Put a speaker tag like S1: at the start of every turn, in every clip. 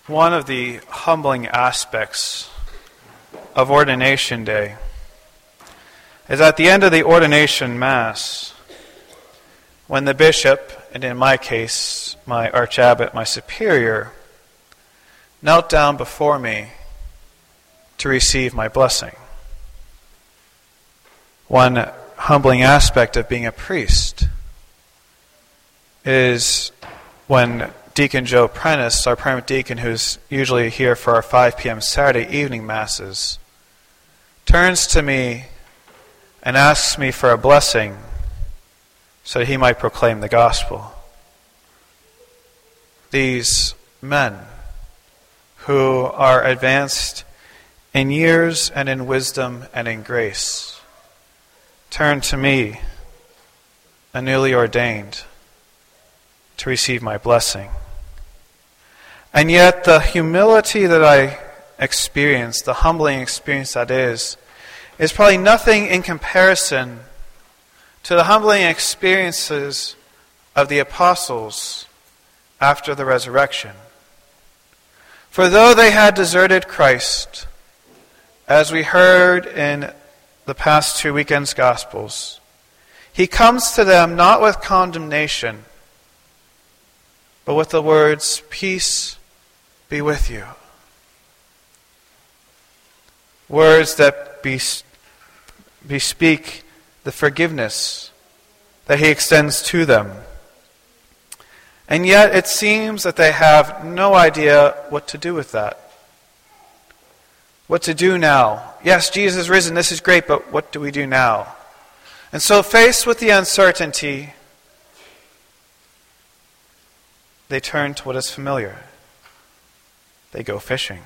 S1: One of the humbling aspects of Ordination Day is at the end of the Ordination Mass, when the bishop, and in my case, my archabbot, my superior, knelt down before me to receive my blessing. One humbling aspect of being a priest is when Deacon Joe Prentice, our permanent deacon who's usually here for our 5 p.m. Saturday evening masses, turns to me and asks me for a blessing so that he might proclaim the gospel. These men who are advanced in years and in wisdom and in grace turn to me, a newly ordained, to receive my blessing. And yet the humility that I experience, the humbling experience that is probably nothing in comparison to the humbling experiences of the apostles after the resurrection. For though they had deserted Christ, as we heard in the past 2 weekends' Gospels, he comes to them not with condemnation, but with the words, "Peace be with you." Words that bespeak the forgiveness that he extends to them. And yet it seems that they have no idea what to do with that. What to do now? Yes, Jesus is risen, this is great, but what do we do now? And so faced with the uncertainty, they turn to what is familiar. They go fishing.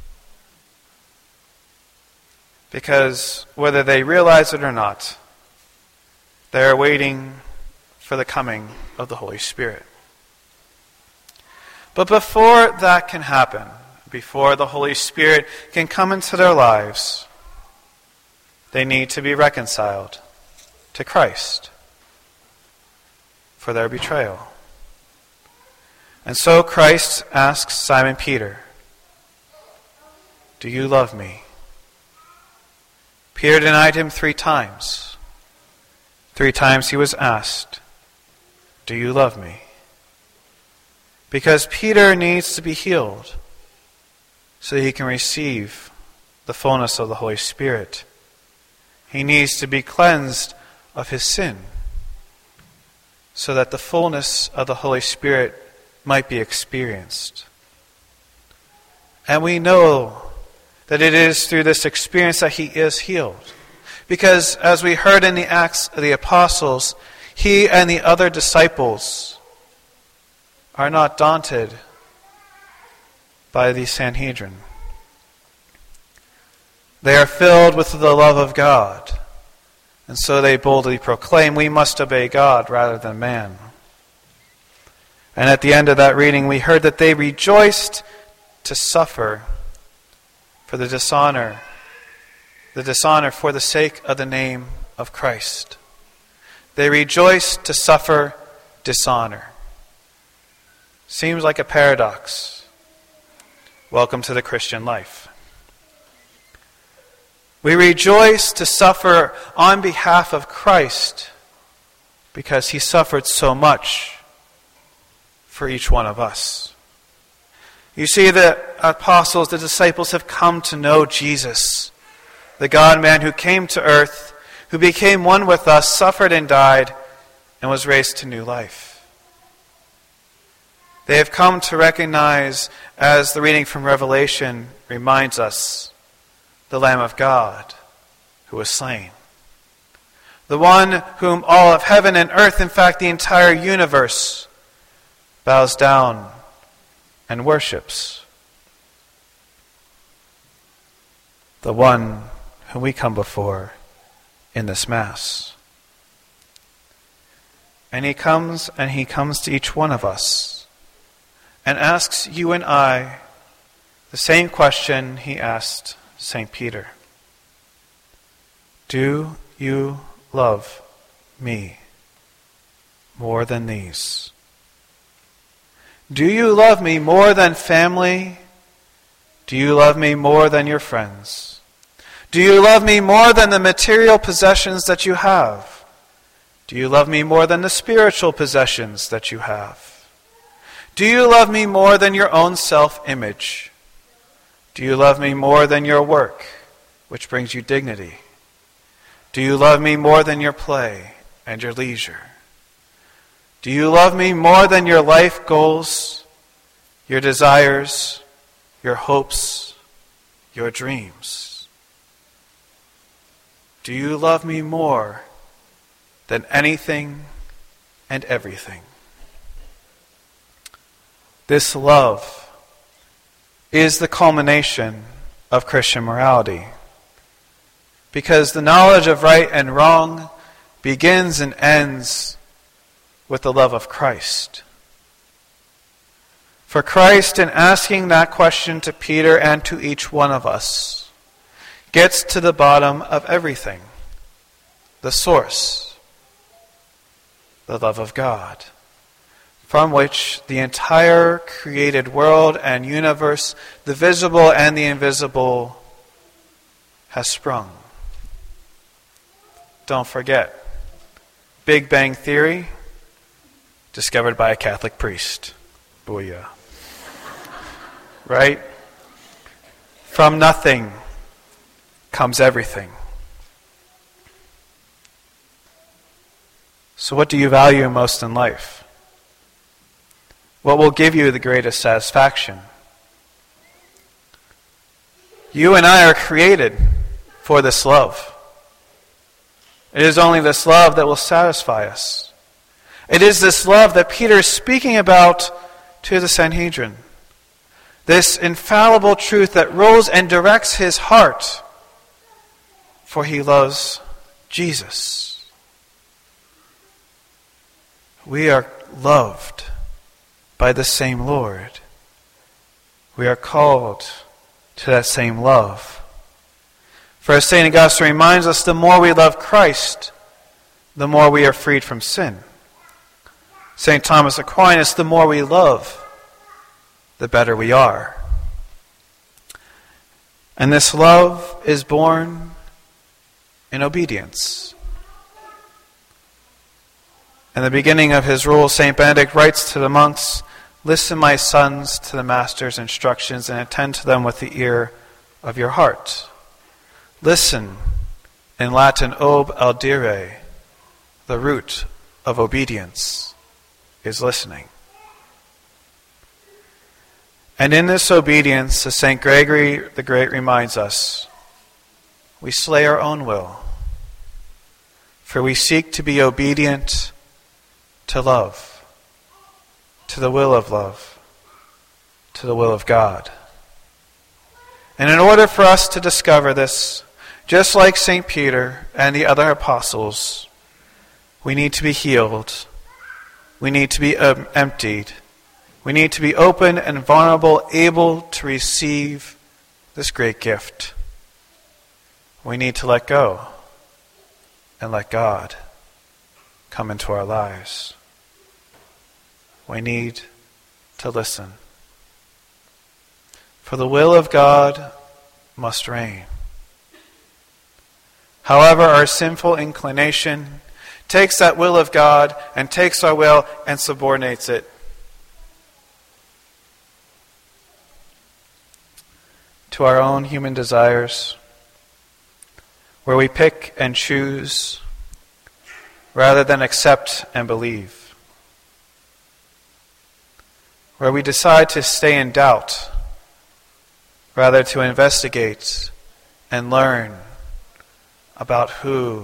S1: Because whether they realize it or not, they are waiting for the coming of the Holy Spirit. But before that can happen, before the Holy Spirit can come into their lives, they need to be reconciled to Christ for their betrayal. And so Christ asks Simon Peter, "Do you love me?" Peter denied him 3 times. 3 times he was asked, "Do you love me?" Because Peter needs to be healed so that he can receive the fullness of the Holy Spirit. He needs to be cleansed of his sin so that the fullness of the Holy Spirit might be experienced. And we know that it is through this experience that he is healed. Because as we heard in the Acts of the Apostles, he and the other disciples are not daunted by the Sanhedrin. They are filled with the love of God, and so they boldly proclaim, "We must obey God rather than man." And at the end of that reading, we heard that they rejoiced to suffer for the dishonor for the sake of the name of Christ. They rejoiced to suffer dishonor. Seems like a paradox. Welcome to the Christian life. We rejoice to suffer on behalf of Christ because he suffered so much for each one of us. You see, the apostles, the disciples have come to know Jesus, the God-man who came to earth, who became one with us, suffered and died, and was raised to new life. They have come to recognize, as the reading from Revelation reminds us, the Lamb of God who was slain. The one whom all of heaven and earth, in fact the entire universe, bows down and worships. The one whom we come before in this Mass. And he comes to each one of us and asks you and I the same question he asked St. Peter. Do you love me more than these? Do you love me more than family? Do you love me more than your friends? Do you love me more than the material possessions that you have? Do you love me more than the spiritual possessions that you have? Do you love me more than your own self-image? Do you love me more than your work, which brings you dignity? Do you love me more than your play and your leisure? Do you love me more than your life goals, your desires, your hopes, your dreams? Do you love me more than anything and everything? This love is the culmination of Christian morality, because the knowledge of right and wrong begins and ends with the love of Christ. For Christ, in asking that question to Peter and to each one of us, gets to the bottom of everything, the source, the love of God, from which the entire created world and universe, the visible and the invisible, has sprung. Don't forget, Big Bang Theory, discovered by a Catholic priest. Booyah. Right? From nothing comes everything. So what do you value most in life? What will give you the greatest satisfaction? You and I are created for this love. It is only this love that will satisfy us. It is this love that Peter is speaking about to the Sanhedrin. This infallible truth that rules and directs his heart, for he loves Jesus. We are loved by the same Lord. We are called to that same love. For as St. Augustine reminds us, the more we love Christ, the more we are freed from sin. St. Thomas Aquinas, the more we love, the better we are. And this love is born in obedience. In the beginning of his rule, St. Benedict writes to the monks, "Listen, my sons, to the master's instructions and attend to them with the ear of your heart." Listen, in Latin, ob audire, the root of obedience is listening. And in this obedience, as St. Gregory the Great reminds us, we slay our own will, for we seek to be obedient to love, to the will of love, to the will of God. And in order for us to discover this, just like St. Peter and the other apostles, we need to be healed. We need to be emptied. We need to be open and vulnerable, able to receive this great gift. We need to let go and let God come into our lives. We need to listen. For the will of God must reign. However, our sinful inclination takes that will of God and takes our will and subordinates it to our own human desires, where we pick and choose rather than accept and believe, where we decide to stay in doubt rather to investigate and learn about who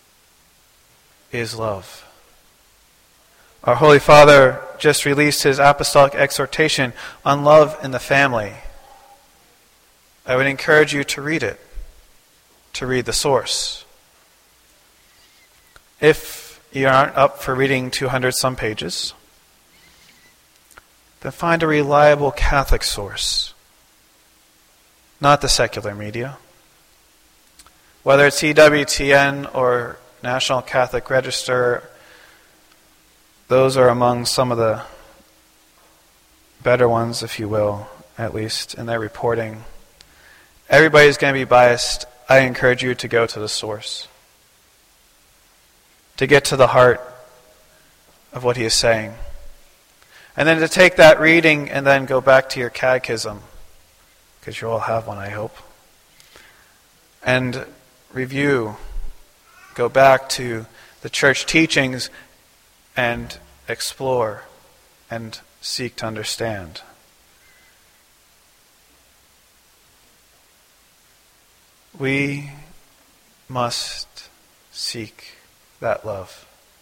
S1: is love. Our Holy Father just released his apostolic exhortation on love in the family. I would encourage you to read it, to read the source. If you aren't up for reading 200-some pages, then find a reliable Catholic source, not the secular media. Whether it's EWTN or National Catholic Register, those are among some of the better ones, if you will, at least, in their reporting. Everybody's going to be biased. I encourage you to go to the source, to get to the heart of what he is saying. And then to take that reading and then go back to your catechism, because you all have one, I hope, and review, go back to the church teachings and explore and seek to understand. We must seek that love.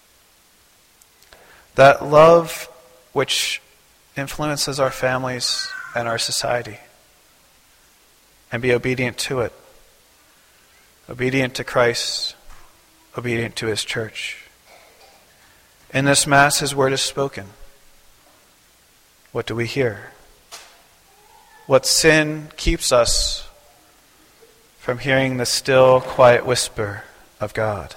S1: That love which influences our families and our society. And be obedient to it. Obedient to Christ. Obedient to his church. In this Mass, his word is spoken. What do we hear? What sin keeps us from hearing the still, quiet whisper of God?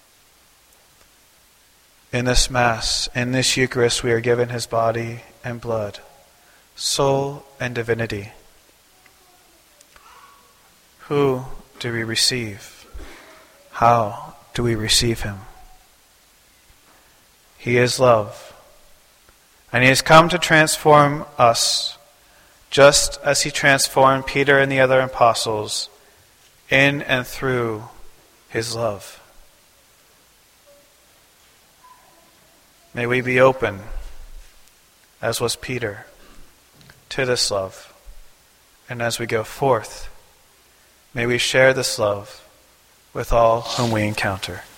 S1: In this Mass, in this Eucharist, we are given his body and blood, soul and divinity. Who do we receive? How do we receive him? He is love, and he has come to transform us, just as he transformed Peter and the other apostles in and through his love. May we be open, as was Peter, to this love. And as we go forth, may we share this love with all whom we encounter.